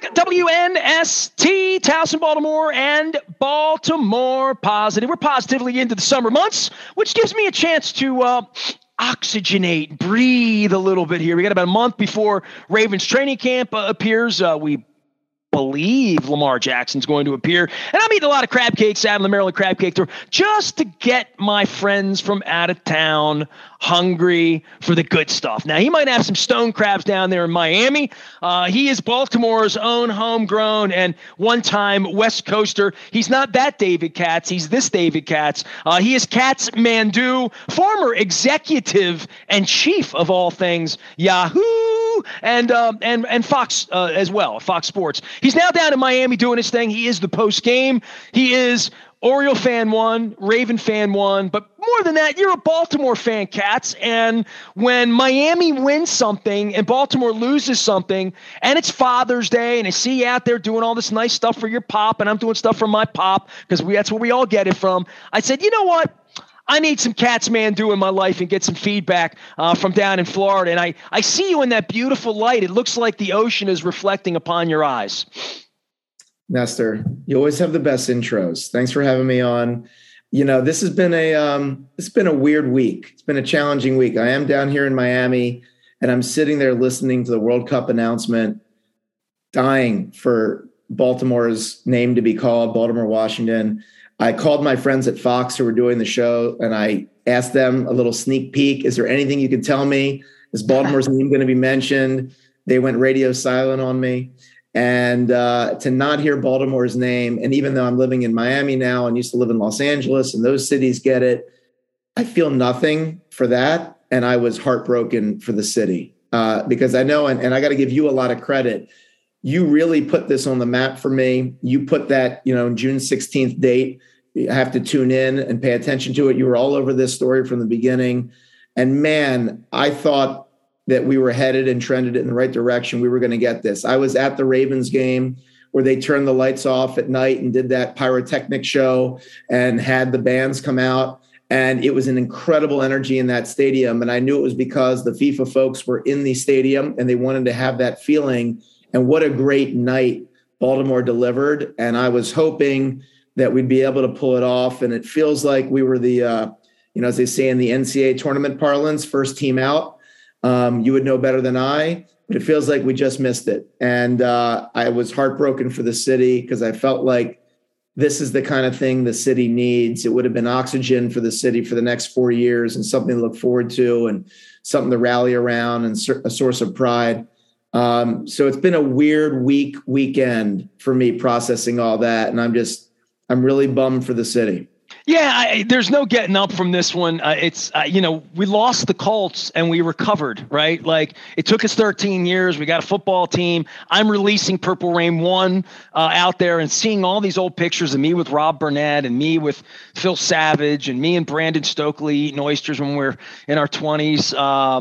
back. WNST, Towson, Baltimore, and Baltimore Positive. We're positively into the summer months, which gives me a chance to oxygenate, breathe a little bit here. We got about a month before Ravens training camp appears. We believe Lamar Jackson's going to appear. And I'm eating a lot of crab cakes out in the Maryland Crab Cake Tour just to get my friends from out of town hungry for the good stuff. Now, he might have some stone crabs down there in Miami. He is Baltimore's own homegrown and one-time West Coaster. He's not that David Katz. He's this David Katz. He is Katz Mandu, former executive and chief of all things Yahoo and Fox as well, Fox Sports. He's now down in Miami doing his thing. He is the post game. He is Oriole fan one, Raven fan one, but more than that, you're a Baltimore fan, Katz. And when Miami wins something and Baltimore loses something, and it's Father's Day, and I see you out there doing all this nice stuff for your pop, and I'm doing stuff for my pop because that's where we all get it from. I said, you know what? I need some Katz Mandu in my life and get some feedback from down in Florida. And I see you in that beautiful light. It looks like the ocean is reflecting upon your eyes. Nestor, you always have the best intros. Thanks for having me on. You know, this has been it's been a weird week. It's been a challenging week. I am down here in Miami, and I'm sitting there listening to the World Cup announcement, dying for Baltimore's name to be called, Baltimore, Washington. I called my friends at Fox who were doing the show, and I asked them a little sneak peek. Is there anything you can tell me? Is Baltimore's name going to be mentioned? They went radio silent on me. And to not hear Baltimore's name, and even though I'm living in Miami now and used to live in Los Angeles and those cities get it, I feel nothing for that. And I was heartbroken for the city because I know, and I got to give you a lot of credit. You really put this on the map for me. You put that, June 16th date. You have to tune in and pay attention to it. You were all over this story from the beginning. And man, I thought that we were headed and trended in the right direction. We were going to get this. I was at the Ravens game where they turned the lights off at night and did that pyrotechnic show and had the bands come out. And it was an incredible energy in that stadium. And I knew it was because the FIFA folks were in the stadium and they wanted to have that feeling. And what a great night Baltimore delivered. And I was hoping that we'd be able to pull it off. And it feels like we were the, as they say in the NCAA tournament parlance, first team out. You would know better than I, but it feels like we just missed it. And I was heartbroken for the city because I felt like this is the kind of thing the city needs. It would have been oxygen for the city for the next 4 years and something to look forward to and something to rally around and a source of pride. So it's been a weird weekend for me processing all that. And I'm really bummed for the city. Yeah, there's no getting up from this one. We lost the Colts and we recovered, right? Like it took us 13 years. We got a football team. I'm releasing Purple Rain 1 out there and seeing all these old pictures of me with Rob Burnett and me with Phil Savage and me and Brandon Stokely eating oysters when we're in our 20s.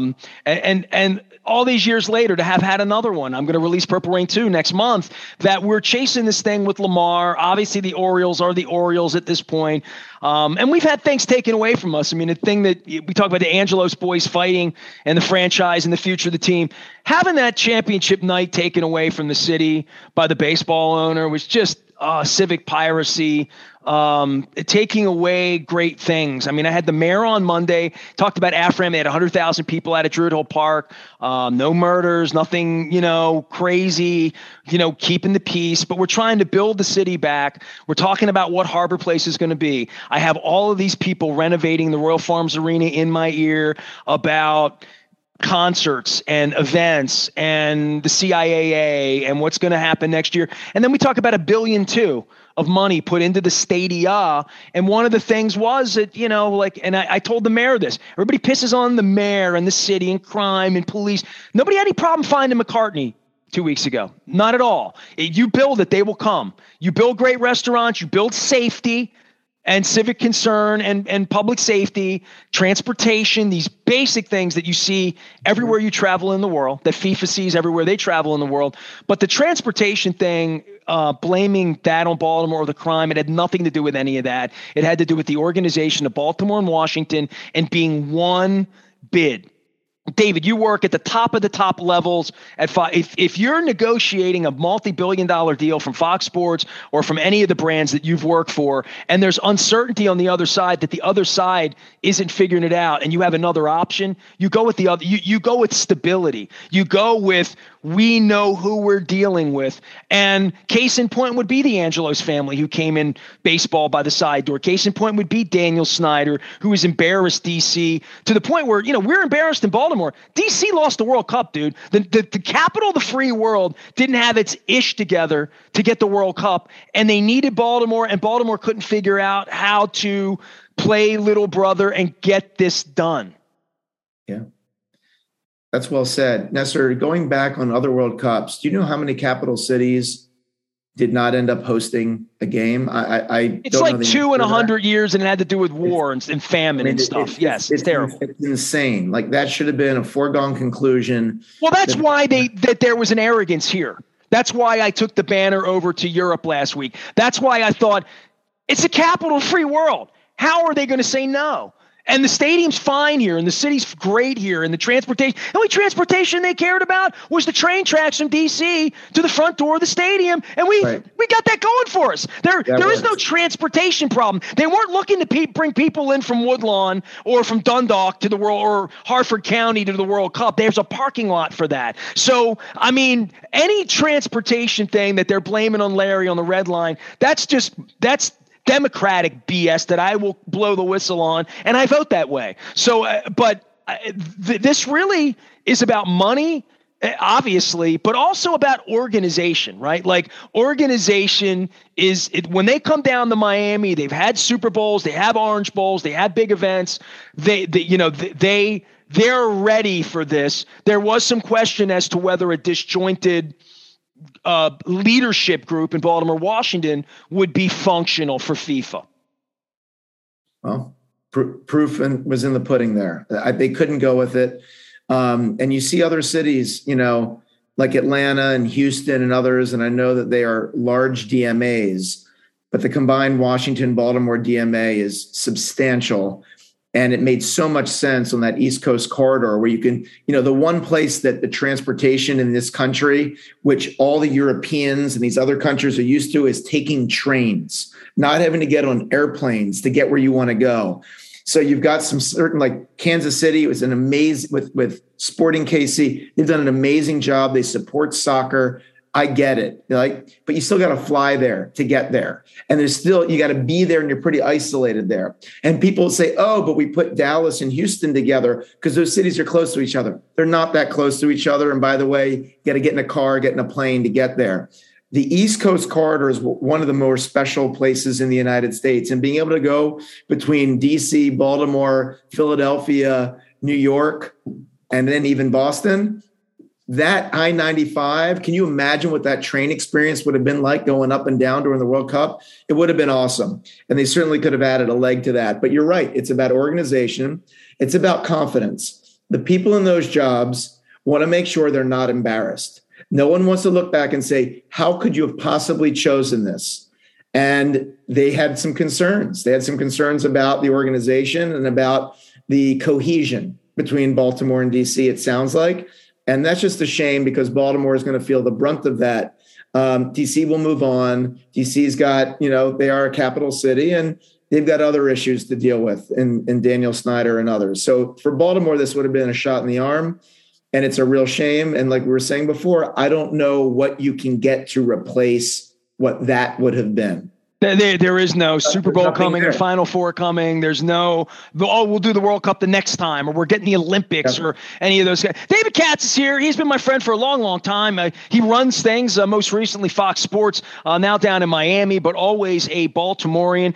And all these years later to have had another one. I'm going to release Purple Rain 2 next month, that we're chasing this thing with Lamar. Obviously the Orioles are the Orioles at this point. And we've had things taken away from us. I mean, the thing that we talk about, the Angelos boys fighting and the franchise and the future of the team, having that championship night taken away from the city by the baseball owner was just civic piracy, taking away great things. I mean, I had the mayor on Monday, talked about AFRAM. They had 100,000 people out at Druid Hill Park. No murders, nothing, crazy, keeping the peace. But we're trying to build the city back. We're talking about what Harbor Place is going to be. I have all of these people renovating the Royal Farms Arena in my ear about concerts and events and the CIAA and what's going to happen next year. And then we talk about $1.2 billion of money put into the stadia. And one of the things was that, and I told the mayor this, everybody pisses on the mayor and the city and crime and police. Nobody had any problem finding McCartney 2 weeks ago. Not at all. You build it, they will come. You build great restaurants, you build safety and civic concern and public safety, transportation, these basic things that you see everywhere you travel in the world, that FIFA sees everywhere they travel in the world. But the transportation thing, blaming that on Baltimore or the crime, it had nothing to do with any of that. It had to do with the organization of Baltimore and Washington and being one bid, David, you work at the top of the top levels at Fox. If you're negotiating a multi-billion-dollar deal from Fox Sports or from any of the brands that you've worked for, and there's uncertainty on the other side that the other side isn't figuring it out, and you have another option, you go with the other. You go with stability. You go with, we know who we're dealing with. And case in point would be the Angelos family, who came in baseball by the side door. Case in point would be Daniel Snyder, who has embarrassed DC to the point where, we're embarrassed in Baltimore. DC lost the World Cup, dude. The capital of the free world didn't have its ish together to get the World Cup, and they needed Baltimore, and Baltimore couldn't figure out how to play little brother and get this done. Yeah. That's well said. Nestor, going back on other World Cups, do you know how many capital cities did not end up hosting a game? It's like 2 in 100 years, and it had to do with war and famine and stuff. It's terrible. It's insane. Like, that should have been a foregone conclusion. Well, that's why that there was an arrogance here. That's why I took the banner over to Europe last week. That's why I thought it's a capital of free world. How are they going to say no? And the stadium's fine here, and the city's great here, and the transportation. The only transportation they cared about was the train tracks from D.C. to the front door of the stadium, and we got that going for us. There is no transportation problem. They weren't looking to bring people in from Woodlawn or from Dundalk to the World, or Harford County to the World Cup. There's a parking lot for that. So, I mean, any transportation thing that they're blaming on Larry on the Red Line, that's Democratic BS that I will blow the whistle on, and I vote that way. So, this really is about money, obviously, but also about organization, right? Like, organization when they come down to Miami, they've had Super Bowls, they have Orange Bowls, they have big events. They're ready for this. There was some question as to whether a disjointed leadership group in Baltimore, Washington would be functional for FIFA. Well, proof was in the pudding there. They couldn't go with it. And you see other cities, like Atlanta and Houston and others, and I know that they are large DMAs, but the combined Washington-Baltimore DMA is substantial. And it made so much sense on that East Coast corridor where you can, the one place that the transportation in this country, which all the Europeans and these other countries are used to, is taking trains, not having to get on airplanes to get where you want to go. So you've got some certain, like Kansas City, it was an amazing, with Sporting KC, they've done an amazing job. They support soccer. I get it. But you still got to fly there to get there. And you got to be there, and you're pretty isolated there. And people say, oh, but we put Dallas and Houston together because those cities are close to each other. They're not that close to each other. And by the way, you got to get in a car, get in a plane to get there. The East Coast corridor is one of the more special places in the United States. And being able to go between DC, Baltimore, Philadelphia, New York, and then even Boston, that I-95, can you imagine what that train experience would have been like going up and down during the World Cup? It would have been awesome. And they certainly could have added a leg to that. But you're right. It's about organization. It's about confidence. The people in those jobs want to make sure they're not embarrassed. No one wants to look back and say, how could you have possibly chosen this? And they had some concerns. They had some concerns about the organization and about the cohesion between Baltimore and DC, it sounds like. And that's just a shame because Baltimore is going to feel the brunt of that. DC will move on. DC's got, they are a capital city, and they've got other issues to deal with in Daniel Snyder and others. So for Baltimore, this would have been a shot in the arm, and it's a real shame. And like we were saying before, I don't know what you can get to replace what that would have been. There is no Super Bowl coming or Final Four coming. There's no, we'll do the World Cup the next time, or we're getting the Olympics or any of those guys. David Katz is here. He's been my friend for a long, long time. He runs things, most recently Fox Sports, now down in Miami, but always a Baltimorean.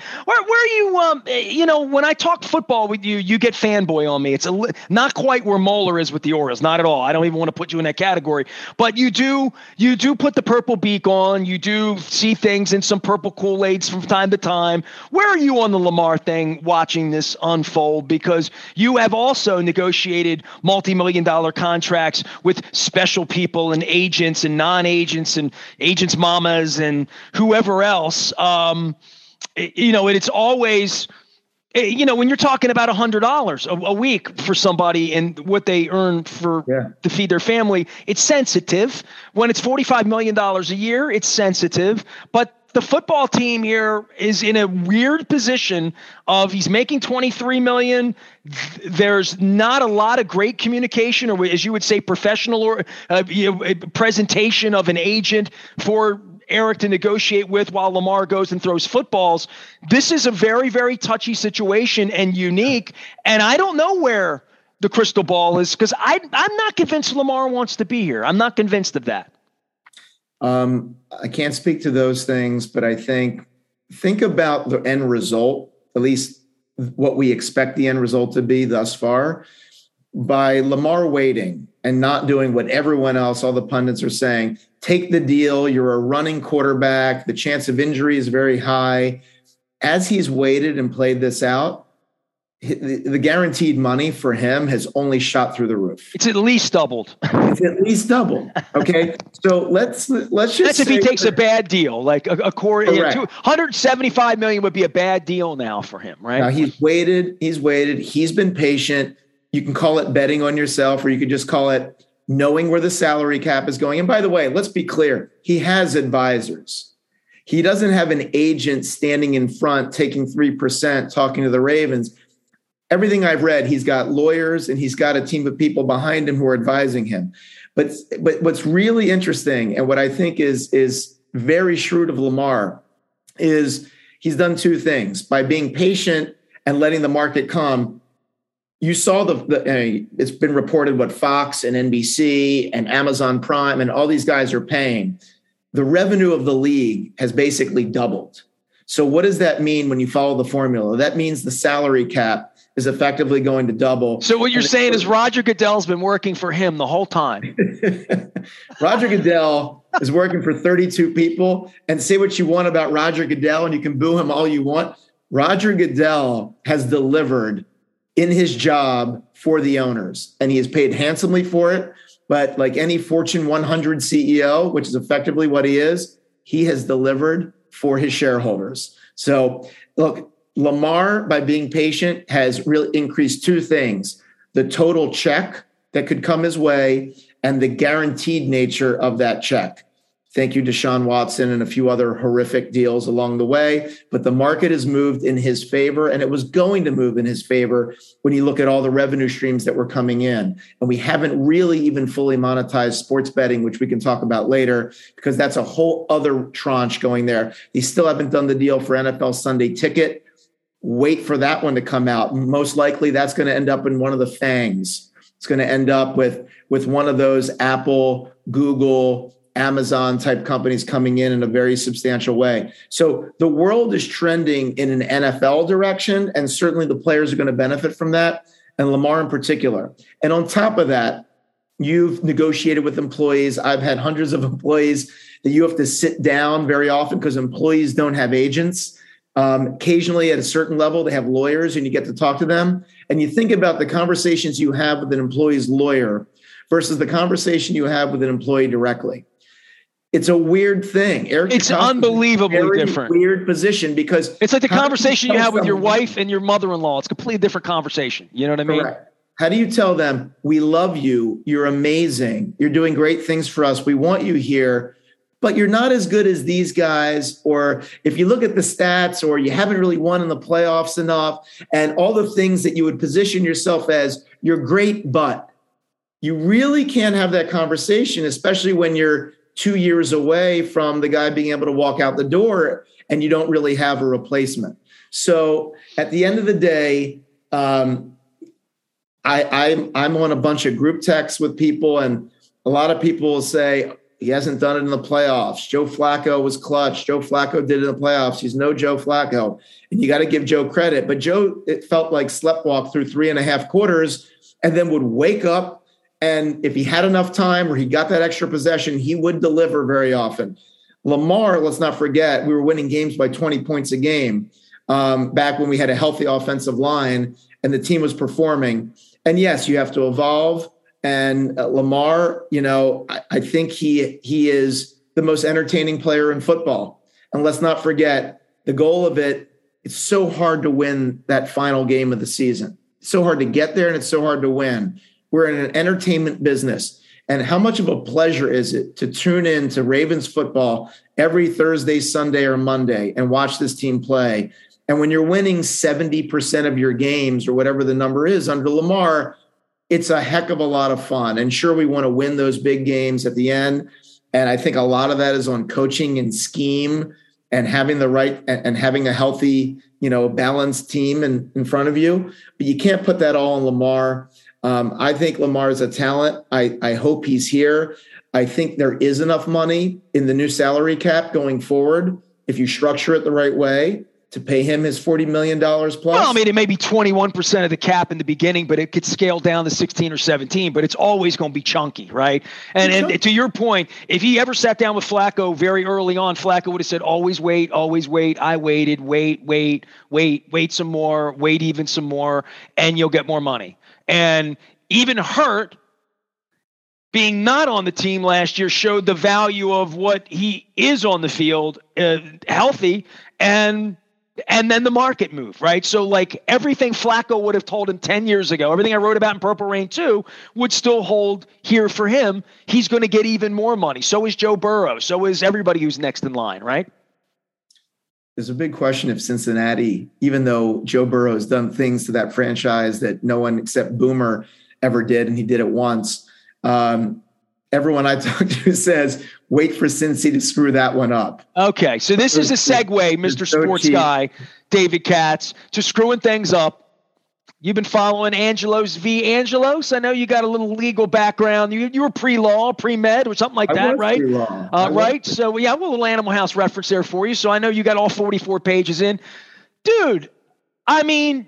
Where you, when I talk football with you, you get fanboy on me. It's not quite where Moeller is with the Orioles. Not at all. I don't even want to put you in that category. But you do put the purple beak on. You do see things in some purple Kool-Aid from time to time. Where are you on the Lamar thing watching this unfold? Because you have also negotiated multi-million-dollar contracts with special people and agents and non-agents and agents' mamas and whoever else. It's always When you're talking about $100 a week for somebody and what they earn to feed their family, it's sensitive. When it's $45 million a year, it's sensitive. But the football team here is in a weird position of he's making $23 million. There's not a lot of great communication, or as you would say, professional or presentation of an agent for Eric to negotiate with while Lamar goes and throws footballs. This is a very, very touchy situation and unique. And I don't know where the crystal ball is, because I'm not convinced Lamar wants to be here. I'm not convinced of that. I can't speak to those things, but I think about the end result, at least what we expect the end result to be thus far. By Lamar waiting and not doing what everyone else, all the pundits are saying, take the deal. You're a running quarterback. The chance of injury is very high. As he's waited and played this out, the guaranteed money for him has only shot through the roof. It's at least doubled. It's at least doubled. Okay. So let's just that's if he takes a bad deal, like a core. $175 million would be a bad deal now for him, right? Now he's waited. He's been patient. You can call it betting on yourself, or you could just call it knowing where the salary cap is going. And by the way, let's be clear. He has advisors. He doesn't have an agent standing in front, taking 3%, talking to the Ravens. Everything I've read, he's got lawyers and he's got a team of people behind him who are advising him. But what's really interesting, and what I think is very shrewd of Lamar, is he's done two things. By being patient and letting the market come, you saw it's been reported what Fox and NBC and Amazon Prime and all these guys are paying. The revenue of the league has basically doubled. So what does that mean when you follow the formula? That means the salary cap is effectively going to double. So what you're saying is Roger Goodell's been working for him the whole time. Roger Goodell is working for 32 people. And say what you want about Roger Goodell, and you can boo him all you want. Roger Goodell has delivered in his job for the owners, and he is paid handsomely for it. But like any Fortune 100 CEO, which is effectively what he is, he has delivered for his shareholders. So look, Lamar, by being patient, has really increased two things: the total check that could come his way and the guaranteed nature of that check. Thank you, Deshaun Watson, and a few other horrific deals along the way. But the market has moved in his favor, and it was going to move in his favor when you look at all the revenue streams that were coming in. And we haven't really even fully monetized sports betting, which we can talk about later, because that's a whole other tranche going there. They still haven't done the deal for NFL Sunday Ticket. Wait for that one to come out. Most likely that's going to end up in one of the FANGs. It's going to end up with one of those Apple, Google, Amazon type companies coming in a very substantial way. So the world is trending in an NFL direction, and certainly the players are going to benefit from that, and Lamar in particular. And on top of that, you've negotiated with employees. I've had hundreds of employees that you have to sit down very often because employees don't have agents. Occasionally at a certain level, they have lawyers and you get to talk to them. And you think about the conversations you have with an employee's lawyer versus the conversation you have with an employee directly. It's a weird thing. It's unbelievably different. Weird position, because it's like the conversation you have with your wife and your mother-in-law. It's a completely different conversation. You know what I mean? Correct. How do you tell them, we love you, you're amazing, you're doing great things for us, we want you here, but you're not as good as these guys, or if you look at the stats, or you haven't really won in the playoffs enough, and all the things that you would position yourself as, you're great, but you really can't have that conversation, especially when you're 2 years away from the guy being able to walk out the door and you don't really have a replacement. So at the end of the day, I'm on a bunch of group texts with people, and a lot of people will say, he hasn't done it in the playoffs. Joe Flacco was clutch. Joe Flacco did it in the playoffs. He's no Joe Flacco. And you got to give Joe credit. But Joe, it felt like sleptwalk through 3.5 quarters and then would wake up. And if he had enough time or he got that extra possession, he would deliver very often. Lamar, let's not forget, we were winning games by 20 points a game back when we had a healthy offensive line and the team was performing. And yes, you have to evolve. And Lamar, I think he is the most entertaining player in football. And let's not forget, the goal of it it's so hard to win that final game of the season. It's so hard to get there, and it's so hard to win. We're in an entertainment business. And how much of a pleasure is it to tune in to Ravens football every Thursday, Sunday, or Monday and watch this team play? And when you're winning 70% of your games or whatever the number is under Lamar, it's a heck of a lot of fun. And sure, we want to win those big games at the end. And I think a lot of that is on coaching and scheme and having the right and having a healthy, balanced team in front of you. But you can't put that all on Lamar. I think Lamar is a talent. I hope he's here. I think there is enough money in the new salary cap going forward, if you structure it the right way, to pay him his $40 million plus. Well, I mean, it may be 21% of the cap in the beginning, but it could scale down to 16 or 17, but it's always going to be chunky, right? And to your point, if he ever sat down with Flacco very early on, Flacco would have said, always wait, always wait. I waited, wait some more, wait even some more, and you'll get more money. And even Hurt, being not on the team last year, showed the value of what he is on the field, healthy, and then the market moved, right? So like everything Flacco would have told him 10 years ago, everything I wrote about in Purple Rain 2 would still hold here for him. He's going to get even more money. So is Joe Burrow. So is everybody who's next in line, right? There's a big question if Cincinnati, even though Joe Burrow has done things to that franchise that no one except Boomer ever did, and he did it once. Everyone I talk to says, wait for Cincy to screw that one up. Okay, so this is a segue, Mr. Sports Guy, David Katz, to screwing things up. You've been following Angelos v. Angelos. I know you got a little legal background. You were pre-law, pre-med, or something like that, right? Right. So, yeah, a little Animal House reference there for you. So I know you got all 44 pages in. Dude, I mean,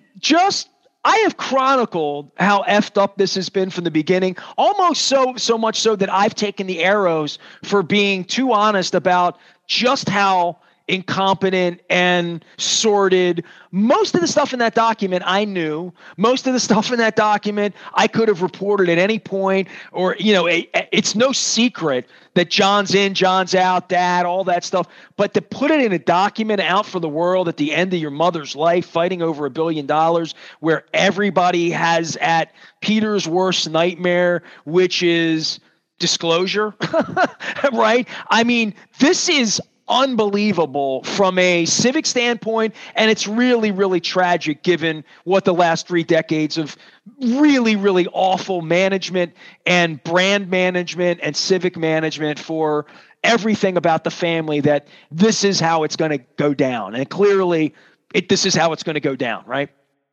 I have chronicled how effed up this has been from the beginning, almost so much so that I've taken the arrows for being too honest about just how incompetent and sordid. Most of the stuff in that document I knew. Most of the stuff in that document I could have reported at any point, or, it's no secret that John's in, John's out, dad, all that stuff. But to put it in a document out for the world at the end of your mother's life, fighting over $1 billion, where everybody has at Peter's worst nightmare, which is disclosure, right? I mean, this is unbelievable from a civic standpoint, and it's really, really tragic given what the last 3 decades of really, really awful management and brand management and civic management for everything about the family, that this is how it's going to go down. And clearly this is how it's going to go down, right?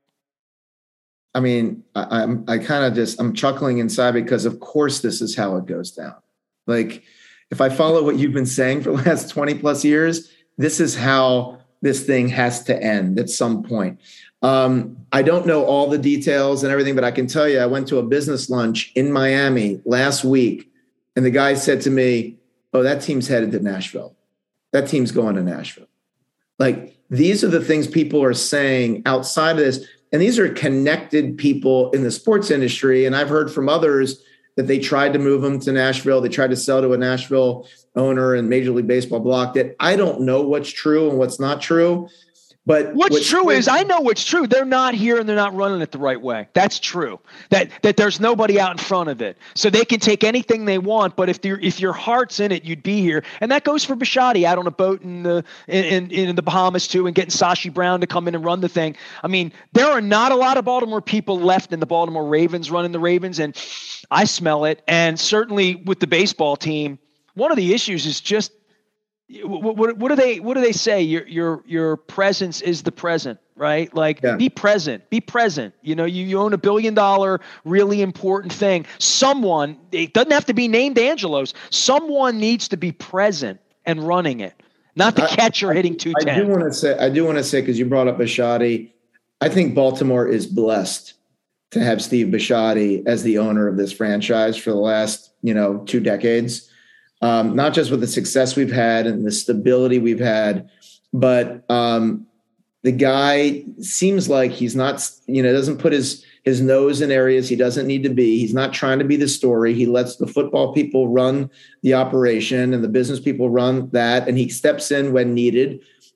I mean, I'm chuckling inside because of course this is how it goes down. Like, if I follow what you've been saying for the last 20 plus years, this is how this thing has to end at some point. I don't know all the details and everything, but I can tell you, I went to a business lunch in Miami last week, and the guy said to me, "Oh, that team's headed to Nashville. That team's going to Nashville." Like, these are the things people are saying outside of this. And these are connected people in the sports industry. And I've heard from others that they tried to move them to Nashville. They tried to sell to a Nashville owner, and Major League Baseball blocked it. I don't know what's true and what's not true. But what's true is, I know what's true. They're not here and they're not running it the right way. That's true. That there's nobody out in front of it. So they can take anything they want, but if your heart's in it, you'd be here. And that goes for Bisciotti out on a boat in the Bahamas too, and getting Sashi Brown to come in and run the thing. I mean, there are not a lot of Baltimore people left in the Baltimore Ravens running the Ravens, and I smell it. And certainly with the baseball team, one of the issues is just, what do they say? Your presence is the present, right? Like, yeah. Be present. You know, you own $1 billion, really important thing. Someone, it doesn't have to be named Angelos. Someone needs to be present and running it, not the catcher hitting 210. I do want to say, because you brought up Bisciotti, I think Baltimore is blessed to have Steve Bisciotti as the owner of this franchise for the last, 2 decades. Not just with the success we've had and the stability we've had, but the guy seems like he's not, doesn't put his nose in areas he doesn't need to be. He's not trying to be the story. He lets the football people run the operation and the business people run that, and he steps in when needed.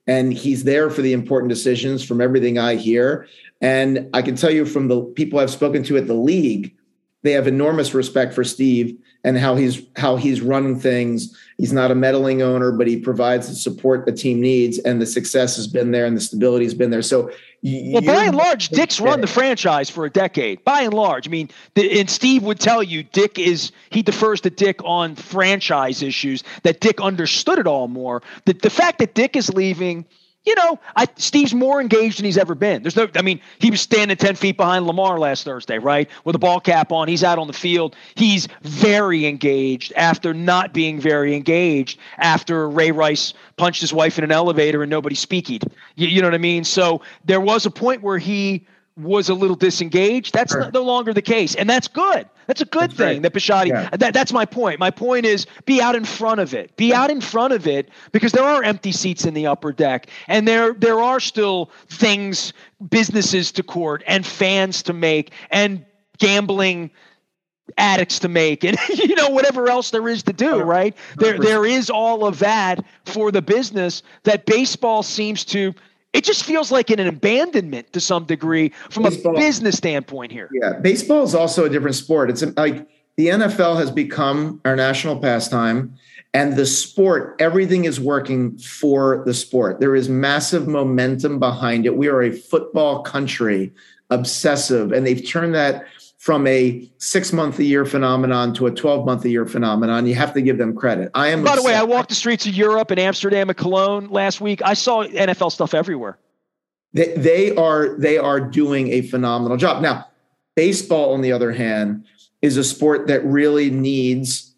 and he's there for the important decisions from everything I hear. And I can tell you from the people I've spoken to at the league, they have enormous respect for Steve and how he's running things. He's not a meddling owner, but he provides the support the team needs, and the success has been there and the stability has been there. So, by and large, Dick's run the franchise for a decade. By and large, I mean, and Steve would tell you, he defers to Dick on franchise issues. That Dick understood it all more. The fact that Dick is leaving. Steve's more engaged than he's ever been. He was standing 10 feet behind Lamar last Thursday, right? With a ball cap on. He's out on the field. He's very engaged after not being very engaged after Ray Rice punched his wife in an elevator and nobody speakied. You know what I mean? So there was a point where he was a little disengaged. That's no longer the case. And that's good. That's a good thing that Bisciotti, that's my point. My point is be out in front of it. Be out in front of it because there are empty seats in the upper deck. And there are still businesses to court and fans to make and gambling addicts to make and whatever else there is to do, right? There is all of that for the business that baseball seems to. It just feels like an abandonment to some degree from a business standpoint here. Yeah, baseball is also a different sport. It's like the NFL has become our national pastime, and the sport, everything is working for the sport. There is massive momentum behind it. We are a football country, obsessive, and they've turned that from a 6-month-a-year phenomenon to a 12-month-a-year phenomenon. You have to give them credit. By the way, I walked the streets of Europe and Amsterdam and Cologne last week. I saw NFL stuff everywhere. They are doing a phenomenal job. Now, baseball, on the other hand, is a sport that really needs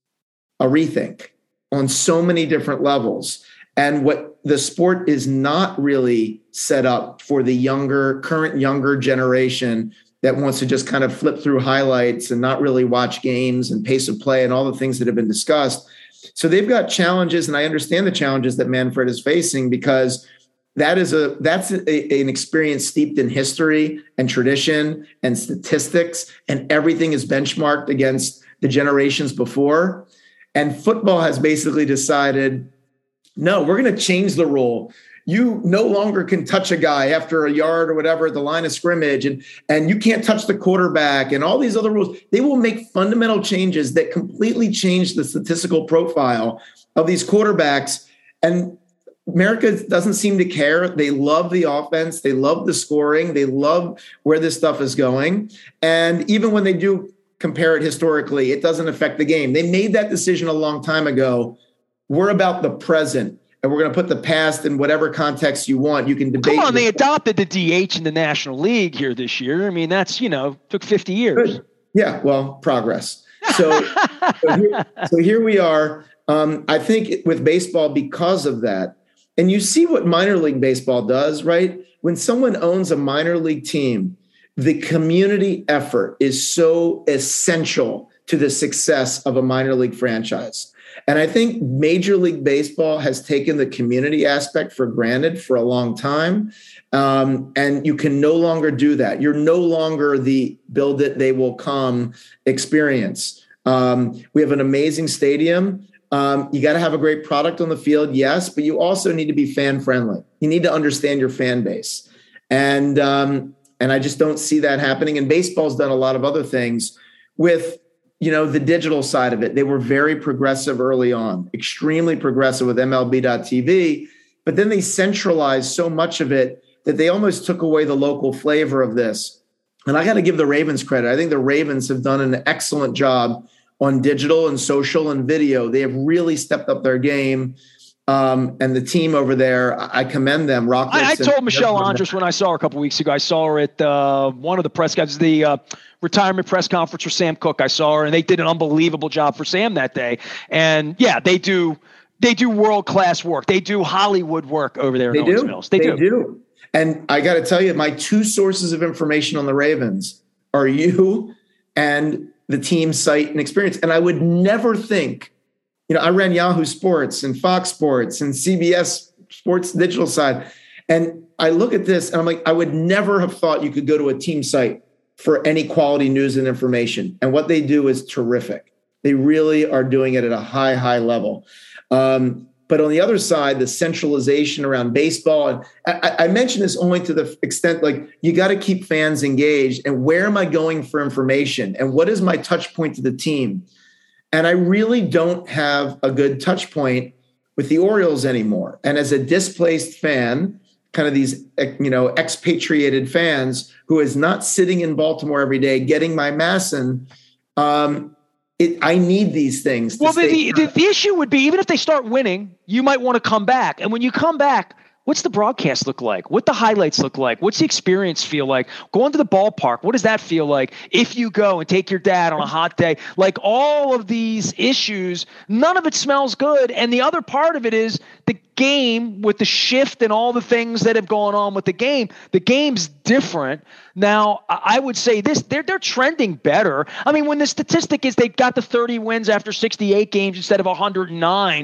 a rethink on so many different levels. And what the sport is not really set up for the current younger generation that wants to just kind of flip through highlights and not really watch games and pace of play and all the things that have been discussed. So they've got challenges, and I understand the challenges that Manfred is facing because that's an experience steeped in history and tradition and statistics, and everything is benchmarked against the generations before. And football has basically decided, no, we're going to change the rule. You no longer can touch a guy after a yard or whatever at the line of scrimmage, and you can't touch the quarterback and all these other rules. They will make fundamental changes that completely change the statistical profile of these quarterbacks. And America doesn't seem to care. They love the offense. They love the scoring. They love where this stuff is going. And even when they do compare it historically, it doesn't affect the game. They made that decision a long time ago. We're about the present. And we're going to put the past in whatever context you want. You can debate. Come on, they adopted the DH in the National League here this year. I mean, that's, took 50 years. Good. Yeah, well, progress. So here we are. I think with baseball, because of that, and you see what minor league baseball does, right? When someone owns a minor league team, the community effort is so essential to the success of a minor league franchise. And I think Major League Baseball has taken the community aspect for granted for a long time. And you can no longer do that. You're no longer the build it, they will come experience. We have an amazing stadium. You got to have a great product on the field, yes, but you also need to be fan friendly. You need to understand your fan base. And I just don't see that happening. And baseball's done a lot of other things with the digital side of it. They were very progressive early on, extremely progressive with MLB.TV, but then they centralized so much of it that they almost took away the local flavor of this. And I got to give the Ravens credit. I think the Ravens have done an excellent job on digital and social and video. They have really stepped up their game. And the team over there, I commend them. I told Michelle Andres when I saw her a couple weeks ago. I saw her at one of the press guys, the retirement press conference for Sam Cooke. I saw her, and they did an unbelievable job for Sam that day. And yeah, they do world-class work. They do Hollywood work over there in Owings Mills. They do. And I got to tell you, my two sources of information on the Ravens are you and the team site and experience. And I would never think, I ran Yahoo Sports and Fox Sports and CBS Sports digital side. And I look at this and I'm like, I would never have thought you could go to a team site for any quality news and information. And what they do is terrific. They really are doing it at a high, high level. And But on the other side, the centralization around baseball, and I mention this only to the extent, like, you got to keep fans engaged. And where am I going for information? And what is my touch point to the team? And I really don't have a good touch point with the Orioles anymore. And as a displaced fan, kind of these, expatriated fans who is not sitting in Baltimore every day getting my MASN, I need these things. Well, the issue would be, even if they start winning, you might want to come back. And when you come back, what's the broadcast look like? What the highlights look like? What's the experience feel like? Going to the ballpark, what does that feel like? If you go and take your dad on a hot day, like, all of these issues, none of it smells good. And the other part of it is the game, with the shift and all the things that have gone on with the game's different. Now, I would say this, they're trending better. I mean, when the statistic is they got the 30 wins after 68 games instead of 109,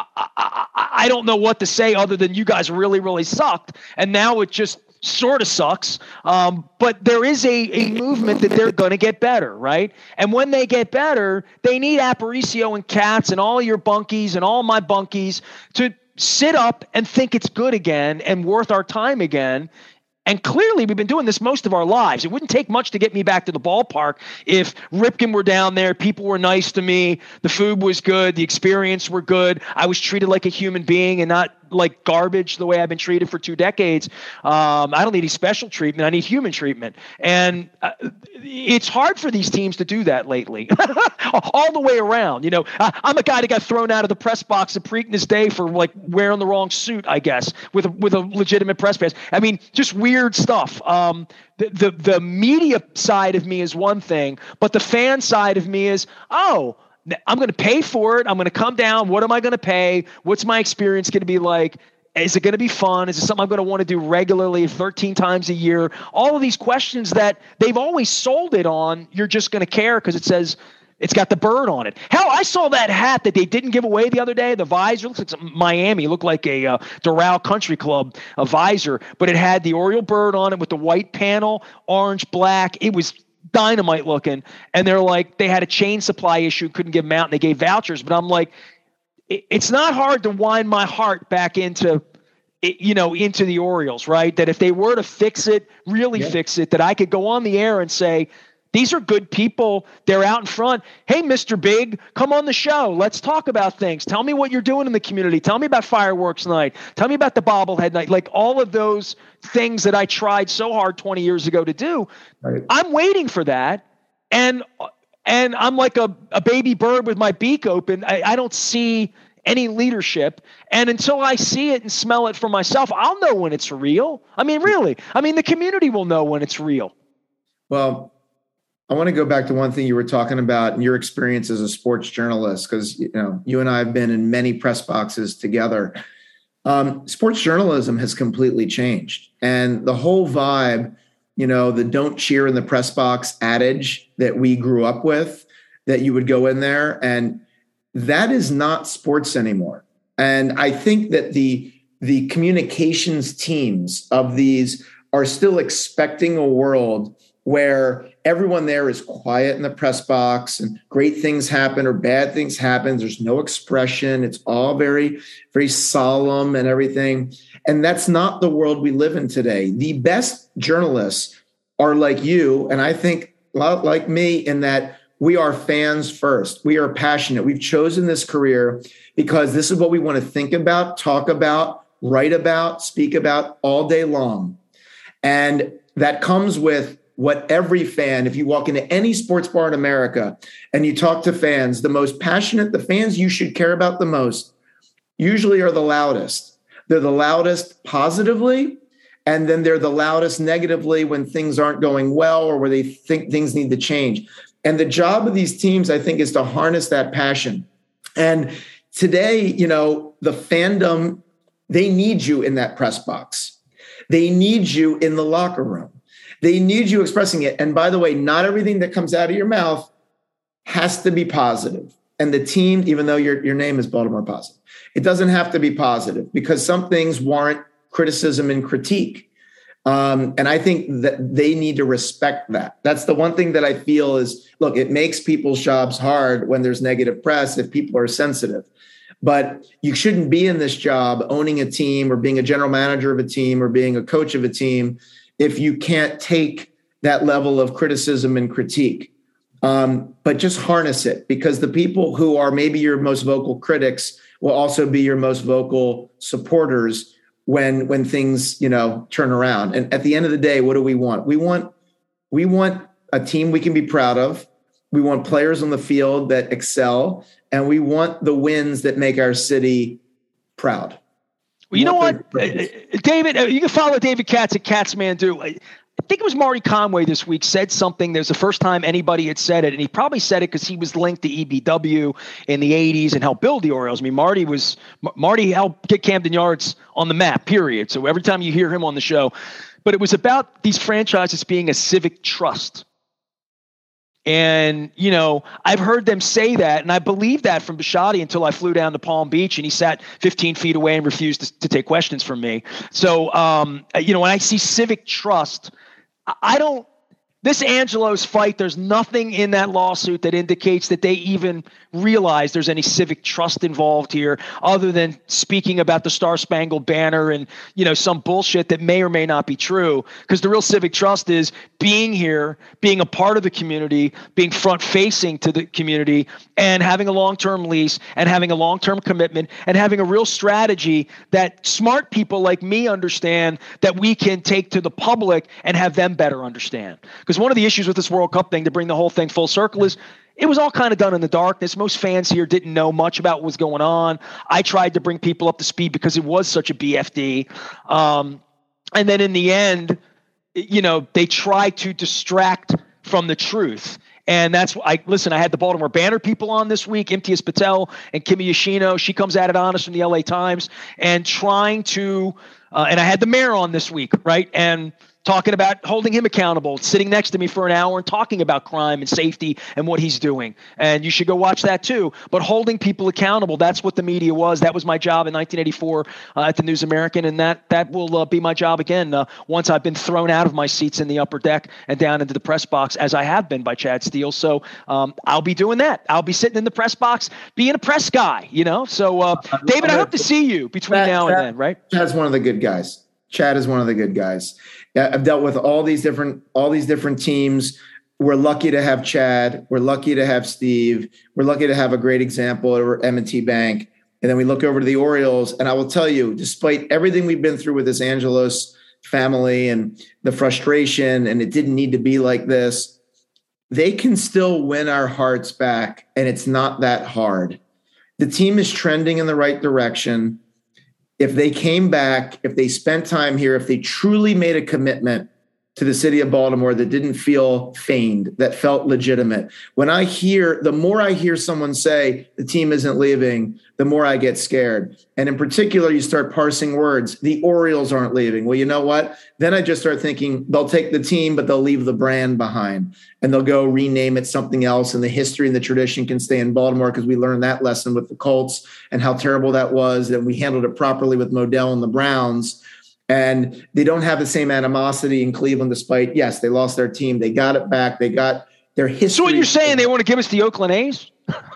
I don't know what to say other than you guys really, really sucked. And now it just sort of sucks. But there is a movement that they're going to get better, right? And when they get better, they need Aparicio and Katz and all your bunkies and all my bunkies to sit up and think it's good again and worth our time again. And clearly, we've been doing this most of our lives. It wouldn't take much to get me back to the ballpark if Ripken were down there, people were nice to me, the food was good, the experience were good, I was treated like a human being and not like garbage the way I've been treated for 2 decades. I don't need any special treatment. I need human treatment. And it's hard for these teams to do that lately, all the way around. I'm a guy that got thrown out of the press box at Preakness Day for like wearing the wrong suit, I guess, with a legitimate press pass. I mean, just weird stuff. The media side of me is one thing, but the fan side of me is, I'm going to pay for it. I'm going to come down. What am I going to pay? What's my experience going to be like? Is it going to be fun? Is it something I'm going to want to do regularly 13 times a year? All of these questions that they've always sold it on, you're just going to care because it says it's got the bird on it. Hell, I saw that hat that they didn't give away the other day. The visor looks like some Miami. It looked like a Doral Country Club, a visor, but it had the Oriole bird on it with the white panel, orange, black. It was dynamite looking. And they're like, they had a chain supply issue, couldn't give them out, and they gave vouchers. But I'm like, it's not hard to wind my heart back into the Orioles, right? That if they were to fix it, really fix it, that I could go on the air and say, these are good people. They're out in front. Hey, Mr. Big, come on the show. Let's talk about things. Tell me what you're doing in the community. Tell me about fireworks night. Tell me about the bobblehead night. Like, all of those things that I tried so hard 20 years ago to do. Right. I'm waiting for that. And I'm like a baby bird with my beak open. I don't see any leadership. And until I see it and smell it for myself, I'll know when it's real. I mean, really. I mean, the community will know when it's real. Well, I want to go back to one thing you were talking about in your experience as a sports journalist, because you and I have been in many press boxes together. Sports journalism has completely changed, and the whole vibe, the don't cheer in the press box adage that we grew up with, that you would go in there, and that is not sports anymore. And I think that the communications teams of these are still expecting a world where everyone there is quiet in the press box and great things happen or bad things happen. There's no expression. It's all very, very solemn and everything. And that's not the world we live in today. The best journalists are like you, and I think a lot like me, in that we are fans first. We are passionate. We've chosen this career because this is what we want to think about, talk about, write about, speak about all day long. And that comes with what every fan, if you walk into any sports bar in America and you talk to fans, the most passionate, the fans you should care about the most, usually are the loudest. They're the loudest positively, and then they're the loudest negatively when things aren't going well or where they think things need to change. And the job of these teams, I think, is to harness that passion. And today, the fandom, they need you in that press box. They need you in the locker room. They need you expressing it. And by the way, not everything that comes out of your mouth has to be positive. And the team, even though your name is Baltimore Positive, it doesn't have to be positive, because some things warrant criticism and critique. And I think that they need to respect that. That's the one thing that I feel is, look, it makes people's jobs hard when there's negative press if people are sensitive. but you shouldn't be in this job owning a team or being a general manager of a team or being a coach of a team if you can't take that level of criticism and critique. But just harness it, because the people who are maybe your most vocal critics will also be your most vocal supporters when things, turn around. And at the end of the day, what do we want? We want a team we can be proud of. We want players on the field that excel, and we want the wins that make our city proud. Well, you know what, David, you can follow David Katz at Katzmandu. I think it was Marty Conway this week said something. There's the first time anybody had said it, and he probably said it because he was linked to EBW in the 80s and helped build the Orioles. I mean, Marty helped get Camden Yards on the map, period. So every time you hear him on the show, but it was about these franchises being a civic trust. And, I've heard them say that, and I believed that from Bisciotti until I flew down to Palm Beach and he sat 15 feet away and refused to take questions from me. So, when I see civic trust, this Angelos fight, there's nothing in that lawsuit that indicates that they even realize there's any civic trust involved here, other than speaking about the Star Spangled Banner and, some bullshit that may or may not be true. Because the real civic trust is being here, being a part of the community, being front facing to the community, and having a long-term lease and having a long-term commitment and having a real strategy that smart people like me understand that we can take to the public and have them better understand. Because one of the issues with this World Cup thing, to bring the whole thing full circle, is it was all kind of done in the darkness. Most fans here didn't know much about what was going on. I tried to bring people up to speed because it was such a BFD. And then in the end, they tried to distract from the truth. And that's why I had the Baltimore Banner people on this week, Imtiaz Patel and Kimi Yoshino. She comes at it honest from the LA Times, and trying to, and I had the mayor on this week, right? And talking about holding him accountable, sitting next to me for an hour and talking about crime and safety and what he's doing. And you should go watch that too. But holding people accountable, that's what the media was. That was my job in 1984 at the News American, and that will be my job again once I've been thrown out of my seats in the upper deck and down into the press box, as I have been by Chad Steele. So I'll be doing that. I'll be sitting in the press box, being a press guy, So, David, I hope to see you between now and then, right? Chad's one of the good guys. Chad is one of the good guys. I've dealt with all these different teams. We're lucky to have Chad. We're lucky to have Steve. We're lucky to have a great example at M&T Bank. And then we look over to the Orioles, and I will tell you, despite everything we've been through with this Angelos family and the frustration, and it didn't need to be like this, they can still win our hearts back, and it's not that hard. The team is trending in the right direction. If they came back, if they spent time here, if they truly made a commitment to the city of Baltimore that didn't feel feigned, that felt legitimate. The more I hear someone say the team isn't leaving, the more I get scared. And in particular, you start parsing words. The Orioles aren't leaving. Well, you know what? Then I just start thinking they'll take the team, but they'll leave the brand behind, and they'll go rename it something else. And the history and the tradition can stay in Baltimore, because we learned that lesson with the Colts and how terrible that was, that we handled it properly with Modell and the Browns. And they don't have the same animosity in Cleveland, despite, yes, they lost their team. They got it back. They got their history. So what you're saying, they want to give us the Oakland A's?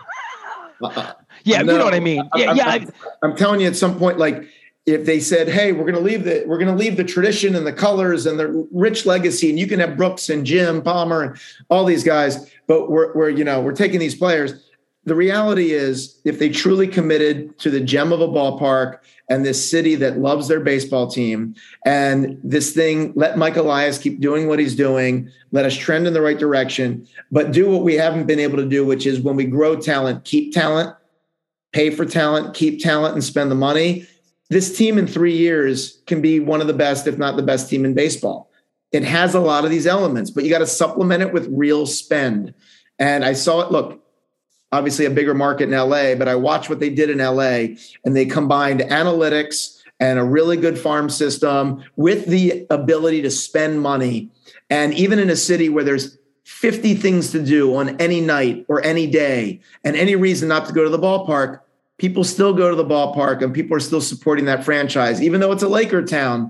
Yeah, no, you know what I mean. I'm telling you, at some point, like, if they said, "Hey, we're going to leave the tradition and the colors and the rich legacy, and you can have Brooks and Jim Palmer and all these guys, but we're taking these players." The reality is, if they truly committed to the gem of a ballpark and this city that loves their baseball team, and this thing, let Mike Elias keep doing what he's doing, let us trend in the right direction, but do what we haven't been able to do, which is when we grow talent, keep talent, pay for talent, keep talent, and spend the money. This team in 3 years can be one of the best, if not the best team in baseball. It has a lot of these elements, but you got to supplement it with real spend. And I saw it, look, obviously a bigger market in LA, but I watched what they did in LA, and they combined analytics and a really good farm system with the ability to spend money. And even in a city where there's 50 things to do on any night or any day and any reason not to go to the ballpark, people still go to the ballpark, and people are still supporting that franchise. Even though it's a Laker town,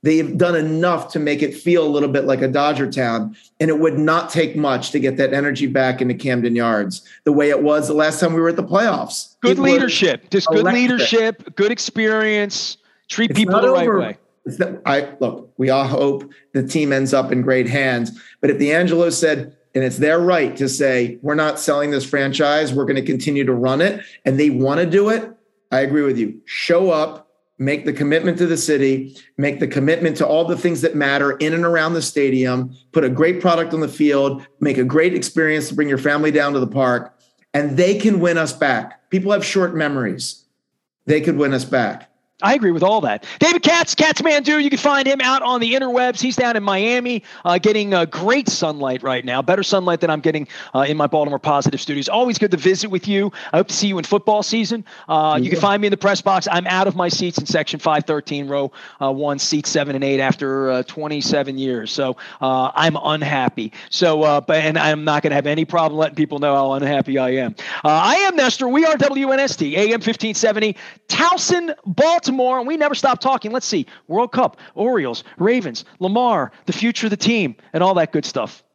They've done enough to make it feel a little bit like a Dodger town, and it would not take much to get that energy back into Camden Yards the way it was the last time we were at the playoffs. Good leadership, just good leadership, good experience, treat people the right way. We all hope the team ends up in great hands, but if the Angelos said, and it's their right to say, we're not selling this franchise, we're going to continue to run it, and they want to do it, I agree with you. Show up, make the commitment to the city, make the commitment to all the things that matter in and around the stadium, put a great product on the field, make a great experience to bring your family down to the park, and they can win us back. People have short memories. They could win us back. I agree with all that. David Katz, Katzmandu, you can find him out on the interwebs. He's down in Miami getting great sunlight right now, better sunlight than I'm getting in my Baltimore Positive studios. Always good to visit with you. I hope to see you in football season. You can find me in the press box. I'm out of my seats in section 513, row 1, seats 7 and 8 after 27 years. So I'm unhappy. And I'm not going to have any problem letting people know how unhappy I am. I am Nestor. We are WNST, AM 1570, Towson, Baltimore. And we never stop talking. Let's see. World Cup, Orioles, Ravens, Lamar, the future of the team, and all that good stuff.